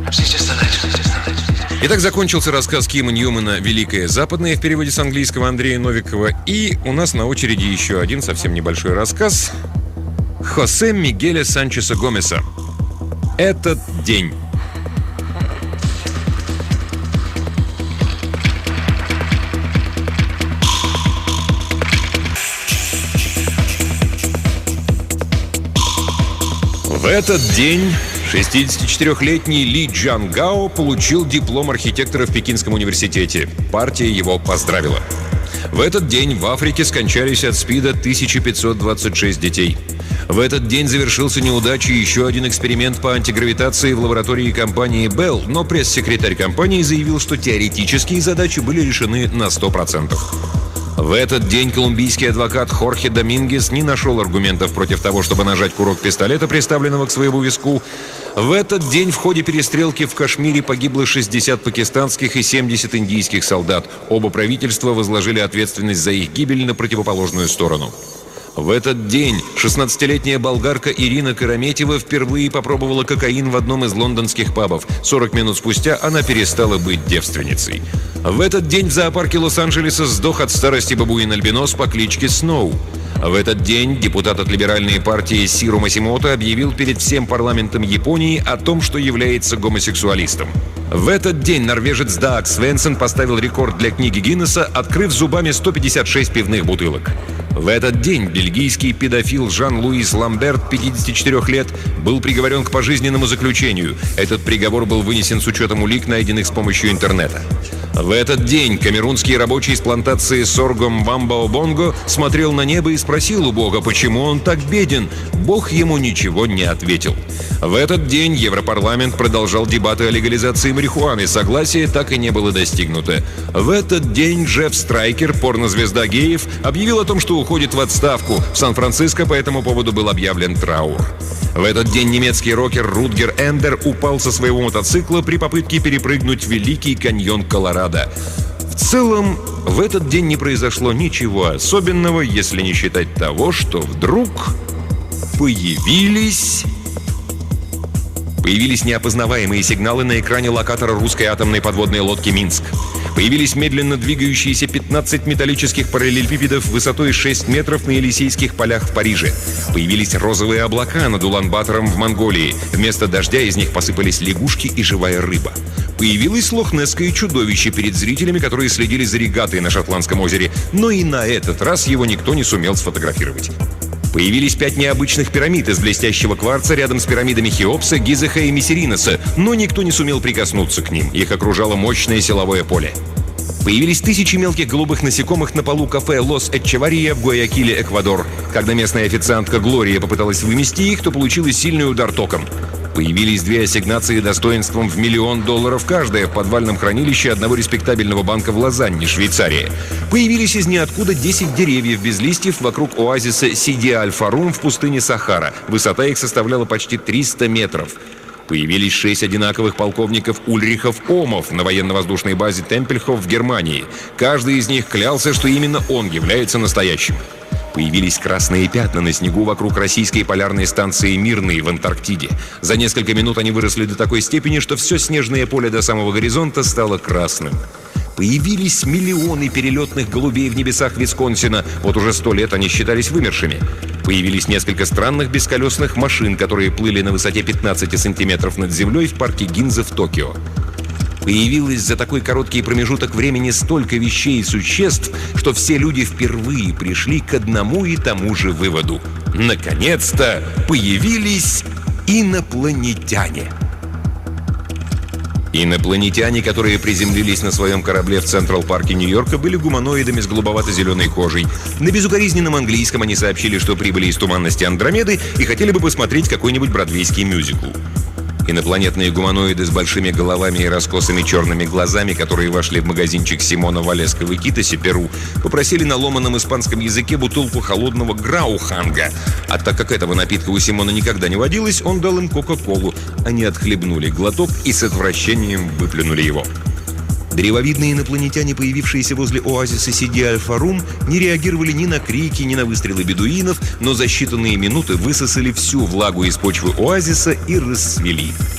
Итак, закончился рассказ Кима Ньюмана «Великое Западное» в переводе с английского Андрея Новикова. И у нас на очереди еще один совсем небольшой рассказ Хосе Мигеля Санчеса Гомеса «Этот день». В этот день 64-летний Ли Джангао получил диплом архитектора в Пекинском университете. Партия его поздравила. В этот день в Африке скончались от СПИДа 1526 детей. В этот день завершился неудачей еще один эксперимент по антигравитации в лаборатории компании Bell, но пресс-секретарь компании заявил, что теоретические задачи были решены на 100%. В этот день колумбийский адвокат Хорхе Домингес не нашел аргументов против того, чтобы нажать курок пистолета, приставленного к своему виску. В этот день в ходе перестрелки в Кашмире погибло 60 пакистанских и 70 индийских солдат. Оба правительства возложили ответственность за их гибель на противоположную сторону. В этот день 16-летняя болгарка Ирина Караметьева впервые попробовала кокаин в одном из лондонских пабов. 40 минут спустя она перестала быть девственницей. В этот день в зоопарке Лос-Анджелеса сдох от старости бабуин-альбинос по кличке Сноу. В этот день депутат от либеральной партии Сиру Масимото объявил перед всем парламентом Японии о том, что является гомосексуалистом. В этот день норвежец Даг Свенсен поставил рекорд для книги Гиннесса, открыв зубами 156 пивных бутылок. В этот день бельгийский педофил Жан-Луис Ламберт, 54 лет, был приговорен к пожизненному заключению. Этот приговор был вынесен с учетом улик, найденных с помощью интернета. В этот день камерунский рабочий из плантации соргом Вамбао-Бонго смотрел на небо и спросил у Бога, почему он так беден. Бог ему ничего не ответил. В этот день Европарламент продолжал дебаты о легализации марихуаны. Согласие так и не было достигнуто. В этот день Джефф Страйкер, порнозвезда геев, объявил о том, что уходит в отставку. В Сан-Франциско по этому поводу был объявлен траур. В этот день немецкий рокер Рутгер Эндер упал со своего мотоцикла при попытке перепрыгнуть Великий каньон Колорадо. В целом, в этот день не произошло ничего особенного, если не считать того, что вдруг появились неопознаваемые сигналы на экране локатора русской атомной подводной лодки «Минск». Появились медленно двигающиеся 15 металлических параллелепипедов высотой 6 метров на Елисейских полях в Париже. Появились розовые облака над Улан-Батором в Монголии. Вместо дождя из них посыпались лягушки и живая рыба. Появилось лохнесское чудовище перед зрителями, которые следили за регатой на Шотландском озере. Но и на этот раз его никто не сумел сфотографировать. Появились 5 необычных пирамид из блестящего кварца рядом с пирамидами Хеопса, Гизеха и Миссериноса, но никто не сумел прикоснуться к ним. Их окружало мощное силовое поле. Появились тысячи мелких голубых насекомых на полу кафе «Лос Эчевария» в Гуаякиле, Эквадор. Когда местная официантка Глория попыталась вымести их, то получила сильный удар током. Появились 2 ассигнации достоинством в $1 миллион каждая в подвальном хранилище одного респектабельного банка в Лозанне, Швейцария. Появились из ниоткуда 10 деревьев без листьев вокруг оазиса Сиди-Аль-Фарум в пустыне Сахара. Высота их составляла почти 300 метров. Появились 6 одинаковых полковников Ульрихов-Омов на военно-воздушной базе Темпельхоф в Германии. Каждый из них клялся, что именно он является настоящим. Появились красные пятна на снегу вокруг российской полярной станции «Мирный» в Антарктиде. За несколько минут они выросли до такой степени, что все снежное поле до самого горизонта стало красным. Появились миллионы перелетных голубей в небесах Висконсина. Вот уже 100 лет они считались вымершими. Появились несколько странных бесколесных машин, которые плыли на высоте 15 сантиметров над землей в парке Гинза в Токио. Появилось за такой короткий промежуток времени столько вещей и существ, что все люди впервые пришли к одному и тому же выводу. Наконец-то появились инопланетяне. Инопланетяне, которые приземлились на своем корабле в Централ-парке Нью-Йорка, были гуманоидами с голубовато-зеленой кожей. На безукоризненном английском они сообщили, что прибыли из туманности Андромеды и хотели бы посмотреть какой-нибудь бродвейский мюзикл. Инопланетные гуманоиды с большими головами и раскосыми черными глазами, которые вошли в магазинчик Симона Валеско в Икитосе, Перу, попросили на ломаном испанском языке бутылку холодного грауханга. А так как этого напитка у Симона никогда не водилось, он дал им кока-колу. Они отхлебнули глоток и с отвращением выплюнули его. Древовидные инопланетяне, появившиеся возле оазиса Сиди-Аль-Фарум, не реагировали ни на крики, ни на выстрелы бедуинов, но за считанные минуты высосали всю влагу из почвы оазиса и расцвели.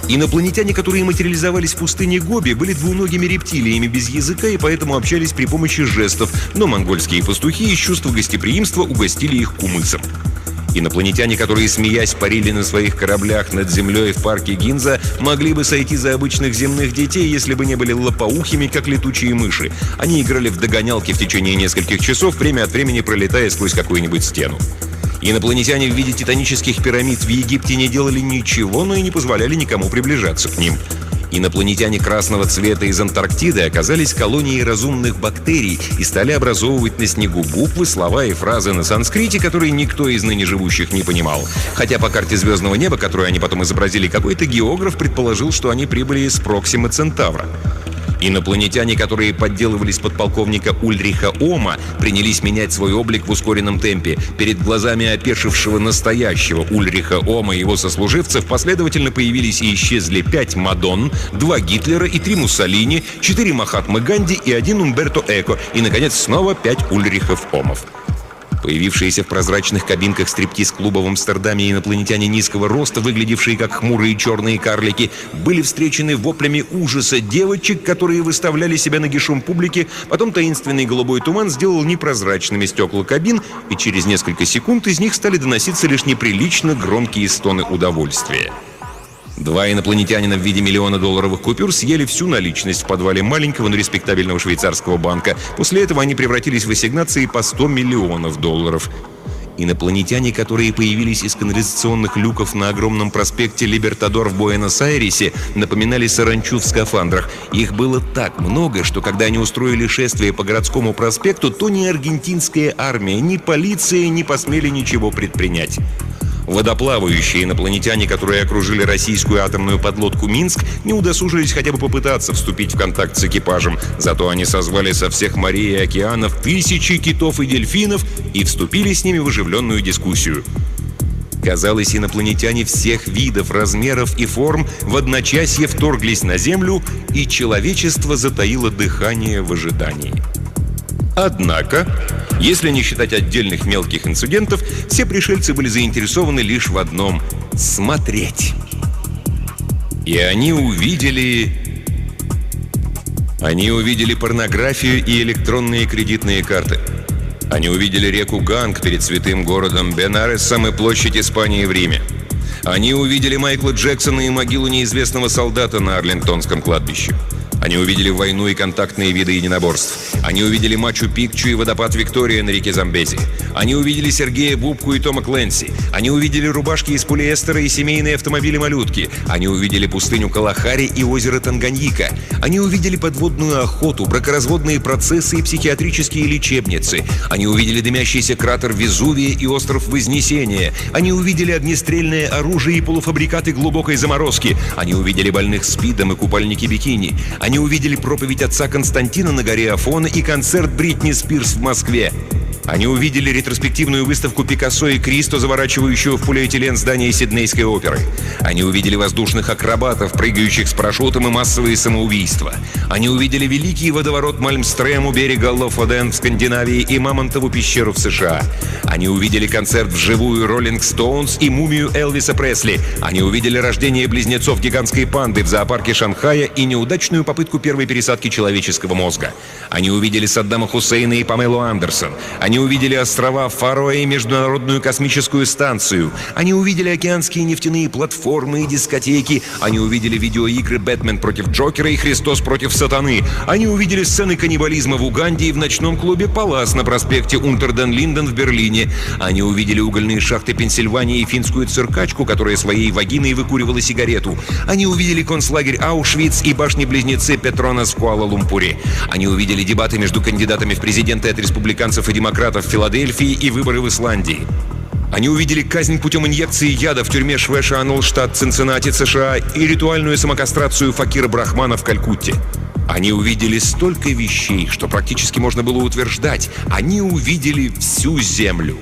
Инопланетяне, которые материализовались в пустыне Гоби, были двуногими рептилиями без языка и поэтому общались при помощи жестов, но монгольские пастухи из чувства гостеприимства угостили их кумысом. Инопланетяне, которые, смеясь, парили на своих кораблях над землей в парке Гинза, могли бы сойти за обычных земных детей, если бы не были лопоухими, как летучие мыши. Они играли в догонялки в течение нескольких часов, время от времени пролетая сквозь какую-нибудь стену. Инопланетяне в виде титанических пирамид в Египте не делали ничего, но и не позволяли никому приближаться к ним. Инопланетяне красного цвета из Антарктиды оказались колонией разумных бактерий и стали образовывать на снегу буквы, слова и фразы на санскрите, которые никто из ныне живущих не понимал. Хотя по карте звездного неба, которую они потом изобразили, какой-то географ предположил, что они прибыли из Проксимы Центавра. Инопланетяне, которые подделывались под полковника Ульриха Ома, принялись менять свой облик в ускоренном темпе. Перед глазами опешившего настоящего Ульриха Ома и его сослуживцев последовательно появились и исчезли 5 Мадонн, 2 Гитлера и 3 Муссолини, 4 Махатмы Ганди и 1 Умберто Эко, и, наконец, снова 5 Ульрихов Омов. Появившиеся в прозрачных кабинках стриптиз-клуба в Амстердаме инопланетяне низкого роста, выглядевшие как хмурые черные карлики, были встречены воплями ужаса девочек, которые выставляли себя нагишом публике. Потом таинственный голубой туман сделал непрозрачными стекла кабин, и через несколько секунд из них стали доноситься лишь неприлично громкие стоны удовольствия. 2 инопланетянина в виде $1 000 000 купюр съели всю наличность в подвале маленького, но респектабельного швейцарского банка. После этого они превратились в ассигнации по $100 миллионов. Инопланетяне, которые появились из канализационных люков на огромном проспекте Либертадор в Буэнос-Айресе, напоминали саранчу в скафандрах. Их было так много, что когда они устроили шествие по городскому проспекту, то ни аргентинская армия, ни полиция не посмели ничего предпринять. Водоплавающие инопланетяне, которые окружили российскую атомную подлодку «Минск», не удосужились хотя бы попытаться вступить в контакт с экипажем. Зато они созвали со всех морей и океанов тысячи китов и дельфинов и вступили с ними в оживленную дискуссию. Казалось, инопланетяне всех видов, размеров и форм в одночасье вторглись на Землю, и человечество затаило дыхание в ожидании. Однако, если не считать отдельных мелких инцидентов, все пришельцы были заинтересованы лишь в одном — смотреть. И они увидели порнографию и электронные кредитные карты. Они увидели реку Ганг перед святым городом Бенаресом и площадь Испании в Риме. Они увидели Майкла Джексона и могилу неизвестного солдата на Арлингтонском кладбище. Они увидели войну и контактные виды единоборств. Они увидели Мачу-Пикчу и водопад Виктория на реке Замбези. Они увидели Сергея Бубку и Тома Кленси. Они увидели рубашки из полиэстера и семейные автомобили-малютки. Они увидели пустыню Калахари и озеро Танганьика. Они увидели подводную охоту, бракоразводные процессы и психиатрические лечебницы. Они увидели дымящийся кратер Везувия и остров Вознесения. Они увидели огнестрельное оружие и полуфабрикаты глубокой заморозки. Они увидели больных СПИДом и купальники-бикини. Они увидели проповедь отца Константина на горе Афона и концерт Бритни Спирс в Москве. Они увидели ретроспективную выставку Пикассо и Кристо, заворачивающую в полиэтилен здание Сиднейской оперы. Они увидели воздушных акробатов, прыгающих с парашютом, и массовые самоубийства. Они увидели великий водоворот Мальмстрем у берега Лофоден в Скандинавии и Мамонтову пещеру в США. Они увидели концерт вживую Роллинг Стоунс и мумию Элвиса Пресли. Они увидели рождение близнецов гигантской панды в зоопарке Шанхая и неудачную попытку первой пересадки человеческого мозга. Они увидели Саддама Хусейна и Памелу Андерсон. Они увидели острова Фароe и Международную космическую станцию. Они увидели океанские нефтяные платформы и дискотеки. Они увидели видеоигры «Бэтмен против Джокера» и «Христос против Сатаны». Они увидели сцены каннибализма в Уганде и в ночном клубе «Палас» на проспекте Унтерден-Линден в Берлине. Они увидели угольные шахты Пенсильвании и финскую циркачку, которая своей вагиной выкуривала сигарету. Они увидели концлагерь Аушвиц и башни-близнецы Петронас в Куала-Лумпуре. Они увидели дебаты между кандидатами в президенты от республиканцев и демократов в Филадельфии и выборы в Исландии. Они увидели казнь путем инъекции яда в тюрьме Швешанл, штат Цинциннати, США, и ритуальную самокастрацию Факира Брахмана в Калькутте. Они увидели столько вещей, что практически можно было утверждать, они увидели всю Землю.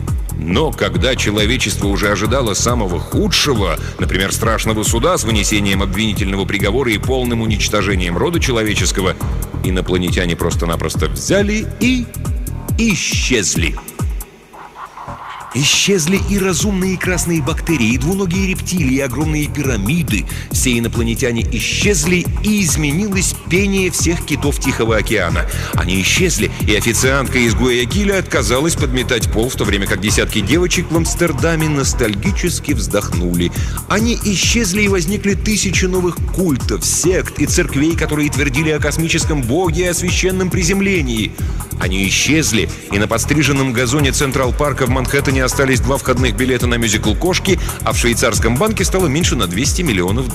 Но когда человечество уже ожидало самого худшего, например, страшного суда с вынесением обвинительного приговора и полным уничтожением рода человеческого, инопланетяне просто-напросто взяли и исчезли. Исчезли и разумные красные бактерии, и двуногие рептилии, и огромные пирамиды. Все инопланетяне исчезли, и изменилось пение всех китов Тихого океана. Они исчезли, и официантка из Гуаякиля отказалась подметать пол, в то время как десятки девочек в Амстердаме ностальгически вздохнули. Они исчезли, и возникли тысячи новых культов, сект и церквей, которые твердили о космическом боге и о священном приземлении. Они исчезли, и на подстриженном газоне Централ-парка в Манхэттене остались 2 входных билета на мюзикл «Кошки», а в швейцарском банке стало меньше на $200 миллионов.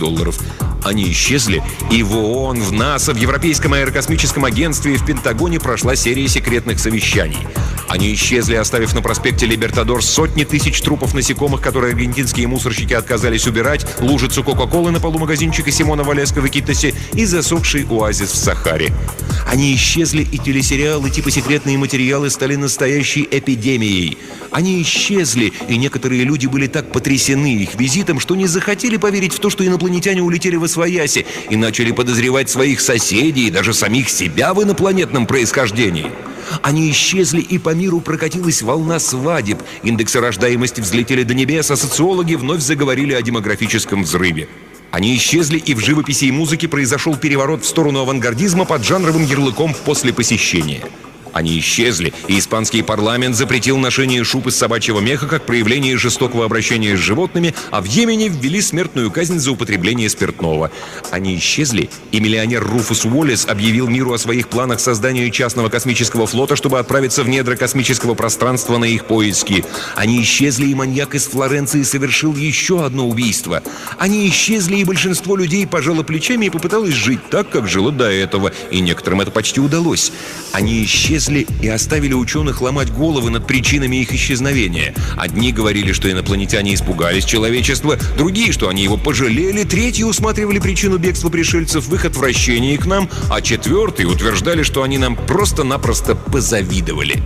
Они исчезли, и в ООН, в НАСА, в Европейском аэрокосмическом агентстве и в Пентагоне прошла серия секретных совещаний. Они исчезли, оставив на проспекте Либертадор сотни тысяч трупов насекомых, которые аргентинские мусорщики отказались убирать, лужицу Кока-Колы на полу магазинчика Симона Валеско в Икитосе и засохший оазис в Сахаре. Они исчезли, и телесериалы типа «Секретные материалы» стали настоящей эпидемией. Они исчезли, и некоторые люди были так потрясены их визитом, что не захотели поверить в то, что инопланетяне улетели восвояси, и начали подозревать своих соседей и даже самих себя в инопланетном происхождении. Они исчезли, и по миру прокатилась волна свадеб. Индексы рождаемости взлетели до небес, а социологи вновь заговорили о демографическом взрыве. Они исчезли, и в живописи и музыке произошел переворот в сторону авангардизма под жанровым ярлыком «после посещения». Они исчезли, и испанский парламент запретил ношение шуб из собачьего меха как проявление жестокого обращения с животными, а в Йемене ввели смертную казнь за употребление спиртного. Они исчезли, и миллионер Руфус Уоллес объявил миру о своих планах создания частного космического флота, чтобы отправиться в недра космического пространства на их поиски. Они исчезли, и маньяк из Флоренции совершил еще одно убийство. Они исчезли, и большинство людей пожало плечами и попыталось жить так, как жило до этого, и некоторым это почти удалось. Они исчезли и оставили ученых ломать головы над причинами их исчезновения. Одни говорили, что инопланетяне испугались человечества, другие, что они его пожалели, третьи усматривали причину бегства пришельцев в их отвращении к нам, а четвертые утверждали, что они нам просто-напросто позавидовали.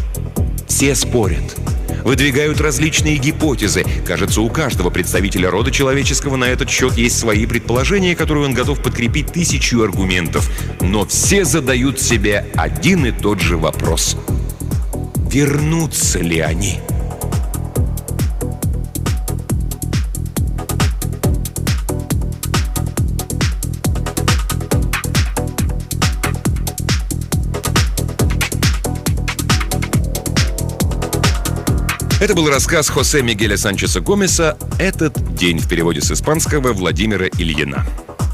Все спорят, выдвигают различные гипотезы. Кажется, у каждого представителя рода человеческого на этот счет есть свои предположения, которые он готов подкрепить 1000 аргументов. Но все задают себе один и тот же вопрос: вернутся ли они? Это был рассказ Хосе Мигеля Санчеса Гомеса «Этот день», в переводе с испанского Владимира Ильина.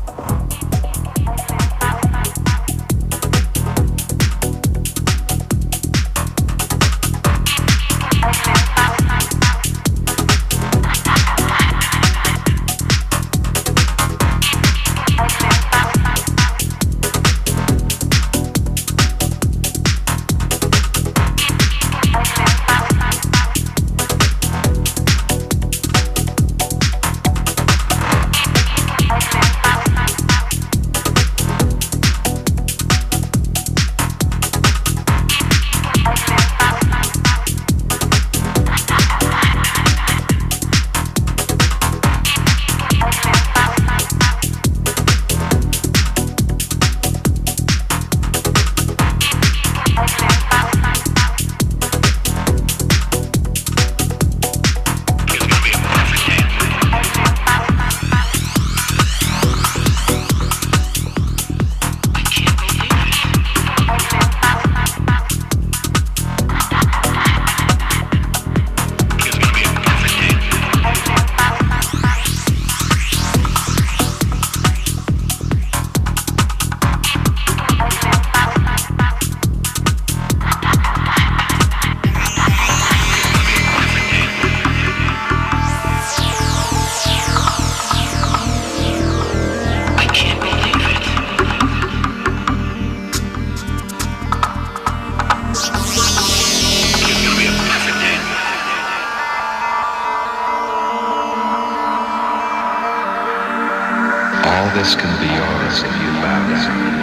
This can be yours if you bow down.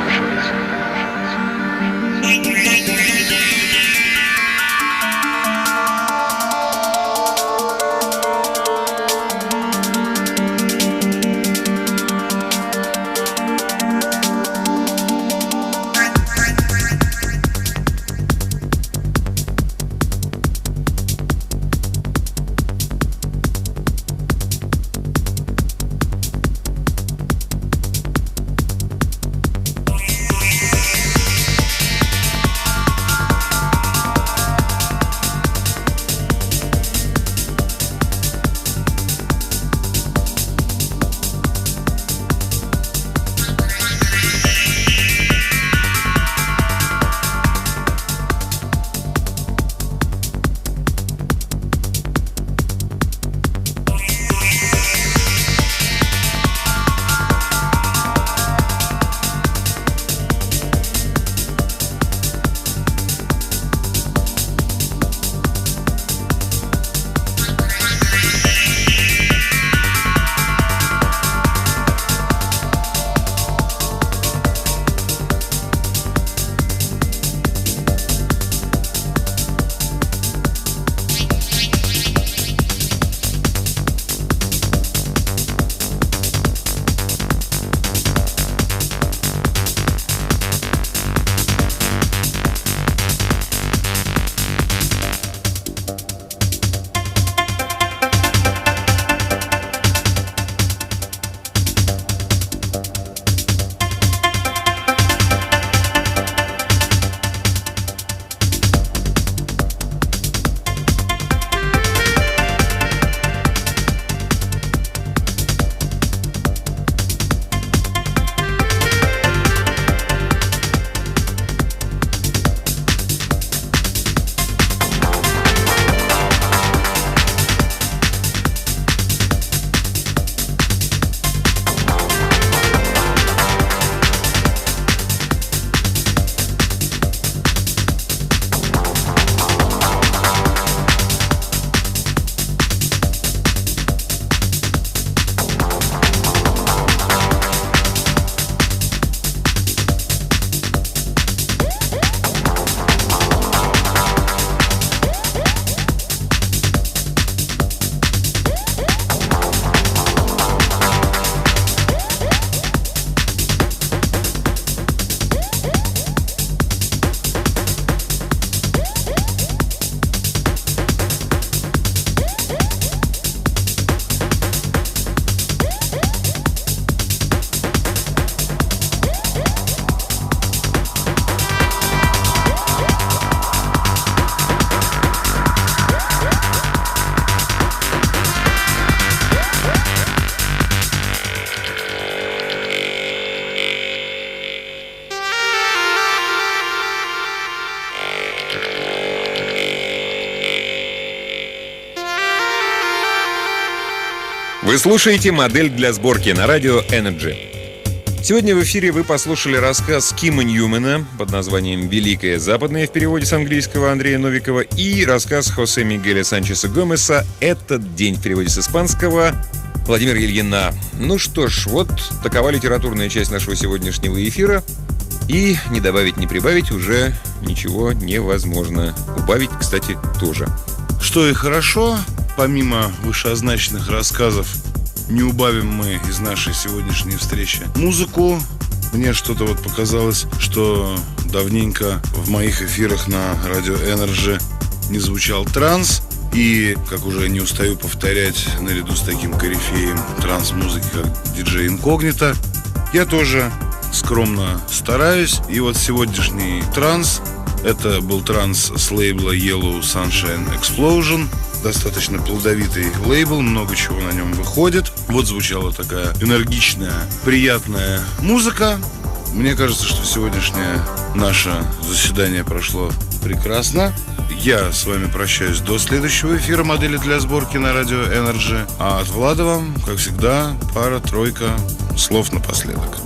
Вы слушаете «Модель для сборки» на радио Energy. Сегодня в эфире вы послушали рассказ Кима Ньюмана под названием «Великое западное» в переводе с английского Андрея Новикова и рассказ Хосе Мигеля Санчеса Гомеса «Этот день» в переводе с испанского Владимира Ильина. Ну что ж, вот такова литературная часть нашего сегодняшнего эфира. И не добавить, не прибавить уже ничего невозможно. Убавить, кстати, тоже. Что и хорошо, помимо вышеозначенных рассказов, не убавим мы из нашей сегодняшней встречи музыку. Мне что-то вот показалось, что давненько в моих эфирах на радио Energy не звучал транс. И, как уже не устаю повторять, наряду с таким корифеем транс-музыки, как диджей Инкогнито, я тоже скромно стараюсь. И вот сегодняшний транс — это был транс с лейбла Yellow Sunshine Explosion. Достаточно плодовитый лейбл, много чего на нем выходит. Вот звучала такая энергичная, приятная музыка. Мне кажется, что сегодняшнее наше заседание прошло прекрасно. Я с вами прощаюсь до следующего эфира «Модели для сборки» на радио Energy. А от Влада вам, как всегда, пара-тройка слов напоследок.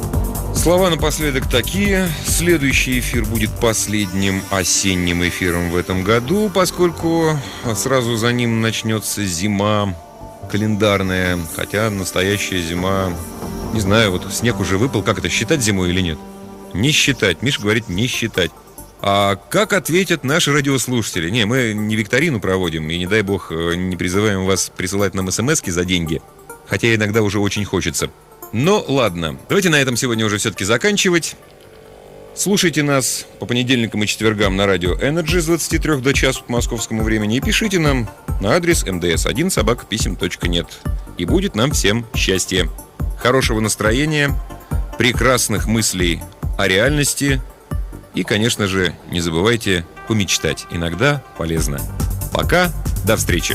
Слова напоследок такие. Следующий эфир будет последним осенним эфиром в этом году, поскольку сразу за ним начнется зима календарная. Хотя настоящая зима... Не знаю, вот снег уже выпал. Как это, считать зимой или нет? Не считать. Миша говорит, не считать. А как ответят наши радиослушатели? Не, мы не викторину проводим. И, не дай бог, не призываем вас присылать нам смски за деньги. Хотя иногда уже очень хочется. Но ладно, давайте на этом сегодня уже все-таки заканчивать. Слушайте нас по понедельникам и четвергам на радио Energy с 23 до часу по московскому времени. И пишите нам на адрес mds1@pisem.net. И будет нам всем счастье, хорошего настроения, прекрасных мыслей о реальности. И, конечно же, не забывайте помечтать. Иногда полезно. Пока, до встречи.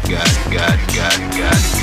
got